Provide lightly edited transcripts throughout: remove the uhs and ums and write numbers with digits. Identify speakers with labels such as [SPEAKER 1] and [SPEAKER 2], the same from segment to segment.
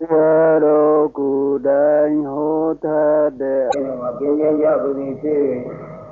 [SPEAKER 1] Yaro kudai hota de
[SPEAKER 2] Kini jabuni si,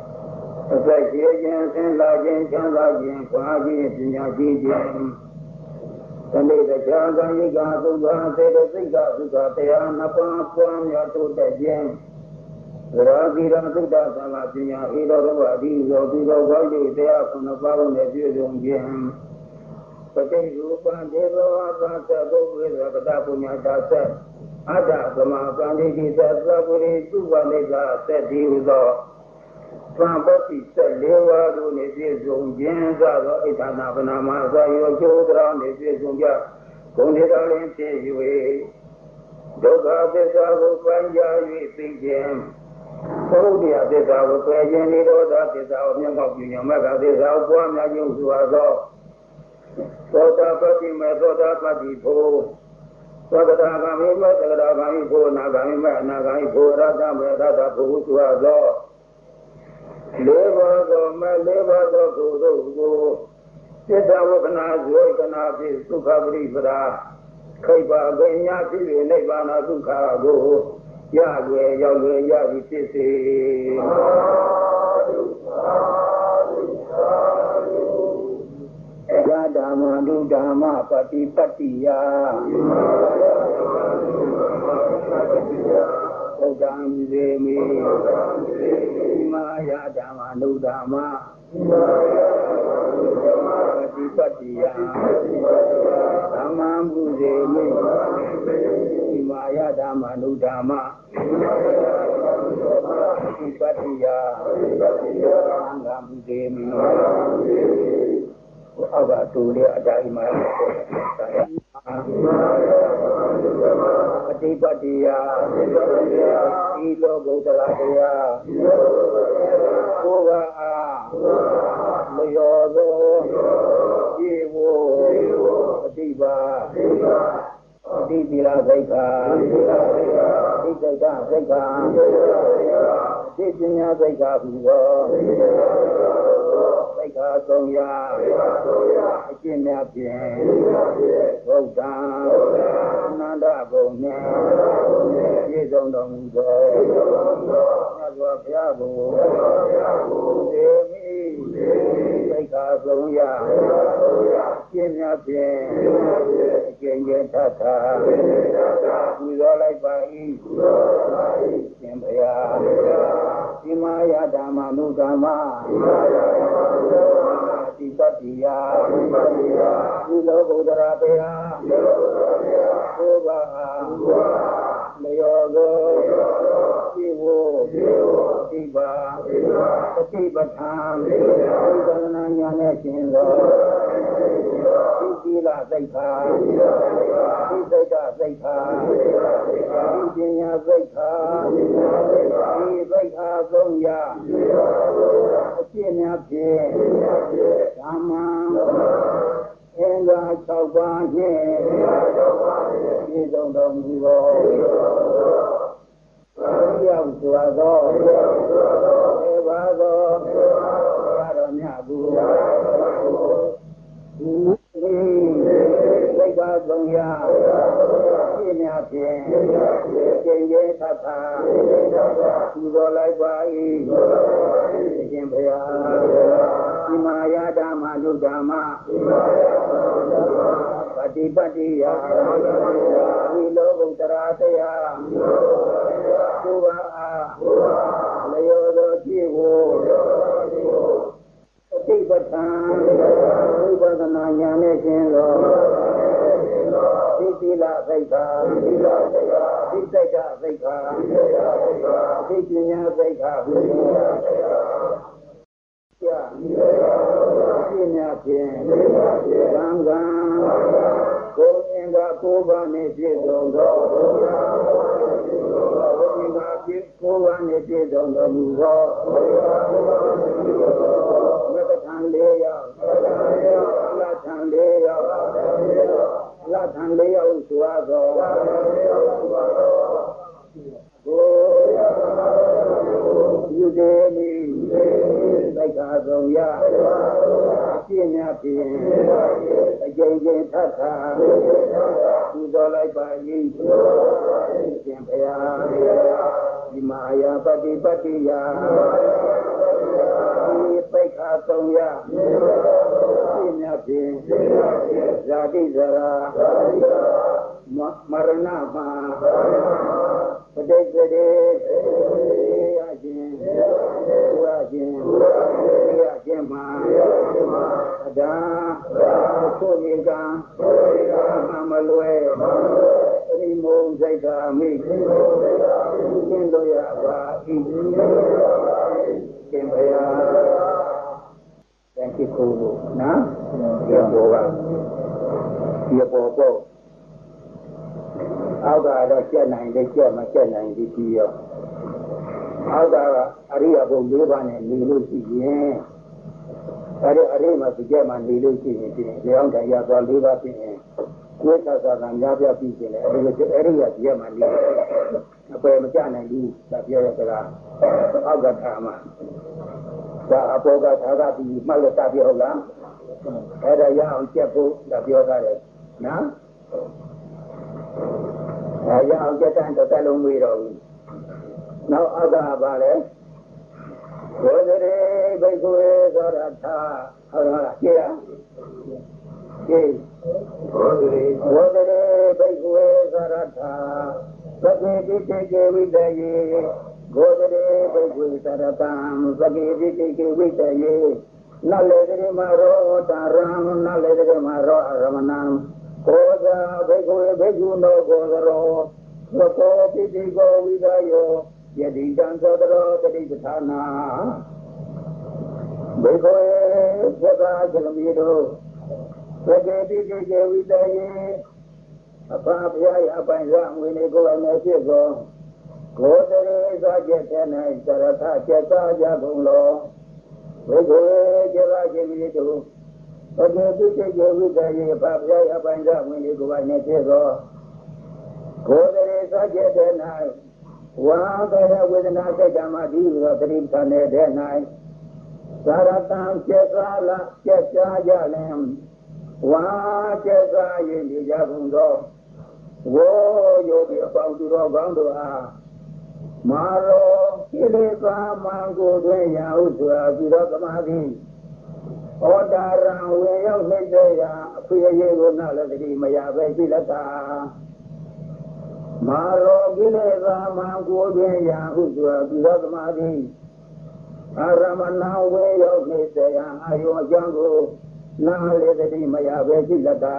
[SPEAKER 2] Sajin sin lajin chan lajin kwaji pinya jijin. Tande da changa yiga suga se de siga suga te anapa puam ya tu de jin. Radira sutta sama pinya ilo roba di lo di lo gaji te akuna paro ne piu jong jin. Pati rupa deva vasa gobe rakata punya dasa. Ada sama kandi di dasa puri tuwa lega se di udo. Pambati se lewa do ne piu jong jin sa lo itana panama sa yo chodra ne piu jong ja. Kundi dalin te yue. Doga desa go panja yue si jin. Dia desa go panja ni roda desa go nyangkau punya maka desa go puam ya yung suaso. Sotapati me sotapati pho Sagadagami me sagadagami pho Nagami me nagami pho Radha me radha pho Suhaso Levaso me levaso Sudo Siddha vakana Zoikana Pi Sukha Paripara Khaipa Ganya Pivi Nibbana Sukha Go Yagwe Yagwe Yagi Pisi Dhamma du dhamma pati patiya Odam zemi Maya dhamma du dhamma pati patiya Dhamma bu zemi Maya dhamma du dhamma pati patiya Dhamma bu zemi Abadu dia ada iman saya. Pati-patiya, ilo gautaladaya, koga layodo, jiwo, patiba, patibila saika, patikaita saika, patipinya saika huwa. Saika songya, Ajimya Pien, Bogdan, Nanda Bognya, Yedong Dong Go, Nyadwa Pyago, Demi, Saika songya, Ajimya Pien, Ajimya Tata, Udolai Pai, Simbaya, Simaya Dhamma Nudhamma, Patiya, Ilo Bodharabhaya, Koga, Layogo, Jivo, Patiba, Patibatan, Udana Nyane Shinlo, Sila Saika, Saika Saika, Jinya Saika, Saika Songya, Ajimya Pien, Dhamma, Enga Chaubanye, Yedong Dong Jivo, Yang Suhaso, Evaso, Karamyagu, Saika Songya, Ajimya Pien, Jenge Tata, Udolai Pai, Simbaya, Simaya Dhamma du dhamma, Pati patiya, Ilo Gautaladaya, Koga, Layodo Jivo, Patibatan, Udana Nyane Shinlo, Sila Saika, Saika Saika, Sikinya Saika, Ajimya Pien, Ganga, Koga Koga ne Jidong Go, Koga ne Jidong Go, Mekatan Leya, Latan Leya, Latan Leya Suhaso, Yudemi, Saika Songya, ပြင်းများဖြင့်အကျဉ်းချင်းထပ်ထပူဇော်လိုက်ပါ၏ရှင်ဘုရားဒီမာယာပฏิပတ္တိယဒီပိတ်ခါ300ပြင်းများဖြင့်ဇာတိဇရာမရဏမှာပဋိစ္စရေရခြင်းရခြင်းမှာအဒါဆိုရင်ကမလွယ်ရိမုံစိတ်သာမိသင်တို့ရပါ၏ရှင်ဘုရားတန်ခိကိုနော်ဒီဘောကဒီဘောပေါ့အောက်ကတော့ကျက်နိုင်တယ်ကျက်မကျက်နိုင်ဒီပြီးရောအောက်ကအရိယဘုံ၄ပါးနဲ့နေလို့ရှိရင်အဲ့ဒီအရိမစကြမှာနေလို့ရှိရင်ဒီအောင်တရားသွား၄ပါးဖြစ်ရင်ကိုယ်သာသာများပြပြီးခြင်းလေအဲ့ဒီအရိယကြီးမှာနေအပယ်မကျနိုင်ဘူးဒါပြောရစလားအောက်ကထားမှာဒါအပေါ်ကထားကပြီးမှတ်လို့တပြဟုတ်လားအဲ့ဒါရအောင်ကျက်ဖို့ဒါပြောတာလေနော်ရအောင်ကျက်တဲ့တစ်လုံးမေးတော့ဘူးနောက်အောက်ကပါလေဝေဒရေဘိက္ခုေသောရထာဟုတ်လားကြည့်ရကြည့်ဝေဒရေဘိက္ခုေသောရထာသကေတိတေကေဝိတယေဂောဒရေဘိက္ခုသရတံသကေတိတေကေဝိတယေနလေဒရေမရောတာရံနလေဒရေမရောအရမဏံကောဇာဘိက္ခုဘိက္ခုနောကောဇရောသကောပိတိကောဝိဒယောယတိတံသောတရောတတိပဌာနာဘေခောသက္ကာချလမီတို့သကေတိတိကေဝိတယေအဖာဘုရားအပိုင်ရအဝင်ကိုယ်နဲ့ဖြစ်သောဂောတရေသာကျက်တဲ့၌သရထကျက်စားကြကုန်လောဘေခောကျလာခြင်းမီတို့သကေတိတိကေဝိတယေအဖာဘုရားအပိုင်ရအဝင်ကိုယ်နဲ့ဖြစ်သောဂောတရေသာကျက်တဲ့၌ဝါကရဝေဒနာစိတ်ဓမ္မဒီရောတတိပ္ပံတဲ့၌သာရတံကျက်စားလာကျက်စားကြလင်ဝါကျက်စားရင်ဒီကြကုန်သောဝေါ်ယောဂီအပေါင်းသူတော်ကောင်းတို့အားမာရောကိလေသာမံကိုတွင်ရာဟုဆိုတာသူတော်သမာဓိဩတာရံဝေရောက်နှိမ့်တဲ့ရာအခွေအရေးကိုနာလည်းတတိမရပဲရှိလက်တာမာရောကိလေသာမံကိုတွင်ရာဟုဆိုတာသူတော်သမာဓိအာရမဏဝေရောက်နေတဲ့ရာအာယုအကြောင်းကိုနာလည်းတတိမရပဲရှိလက်တာ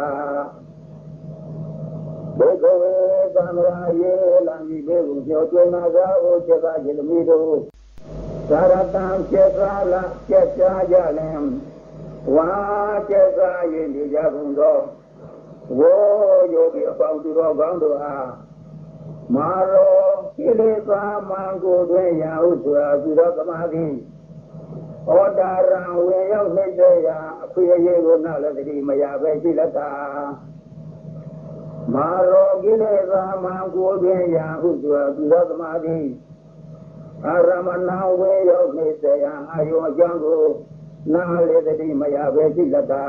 [SPEAKER 2] ဘေကဝေသံဃာယေလံဒီဘေကုကျော်ကျွနာသာဩချက်သာယေလမီတို့သာရတံချက်သာလာချက်ချာကြလင်ဝါချက်သာရင်ဒီကြကုန်သောဝေါ်ယောဂီအပေါင်းသူတော်ကောင်းတို့အားမာရောကိလေသာမံကိုတွင်ရာဟုဆိုတာသူတော်သမာဓိဩတာရံဝေရောက်နှိမ့်တဲ့ရာအခွေအရေးကိုနာလည်းတတိမရပဲရှိလက်တာမာရောကိလေသာမံကိုတွင်ရာဟုဆိုတာသူတော်သမာဓိအာရမဏဝေရောက်နေတဲ့ရာအာယုအကြောင်းကိုနာလည်းတတိမရပဲရှိလက်တာ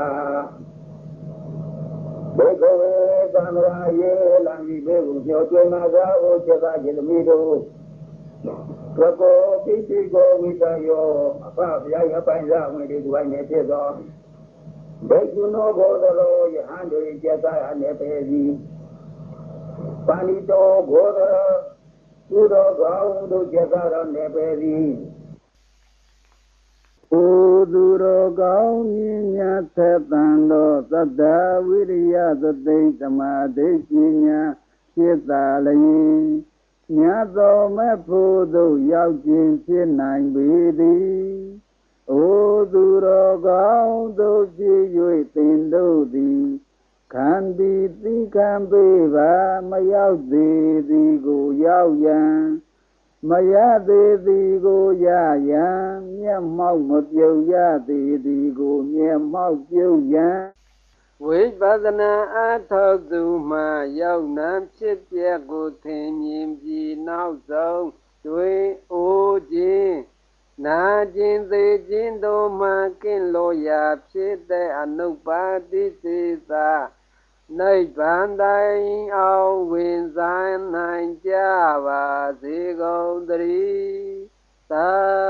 [SPEAKER 2] ဘေကဝေသံဃာယေလံဒီဘေကုကျော်ကျွနာသာဩချက်သာယေလမီတို့သကောပိတိကောဝိတယောအဖဘုရားအပိုင်စားဝင်ဒီကိုင်းနေဖြစ်သောဘေကုနောဘောဓရောယဟန်တို့ကျက်သာရနေပေသည်ပါဠိတော်ဘောဓရသူတော်ကောင်းတို့ကျက်သာရနေပေသည်
[SPEAKER 1] ဩသူတော်ကောင်းမြင်မြတ်သက်တန်သောသတ္တဝိရိယသတိသမာဓိပညာဖြစ်သာလျင်မြတ်သောမဲ့ဖို့သို့ရောက်ခြင်းဖြစ်နိုင်ပေသည်ဩသူတော်ကောင်းတို့ဖြစ်၍သင်တို့သည်ခံသည်သိခံပေပါမရောက်သေးသည်ကိုရောက်ရန်မရသေးသည်ကိုရရန်မျက်မှောက်မပြုတ်ရသေးသည်ကိုမျက်မှောက်ပြုတ်ရန်ဝိပဿနာအထောက်သူမှရောက်နှံဖြစ်ပျက်ကိုသင်မြင်ပြီးနောက်ဆုံးတွေ့အိုခြင်းနာကျင်သေးခြင်းတို့မှကင်းလို့ရာဖြစ်တဲ့အနုပါတိစေသာနိဗ္ဗာန်တိုင်အောင်ဝင်ဆိုင်နိုင်ကြပါစေကုန်သတည်းသာ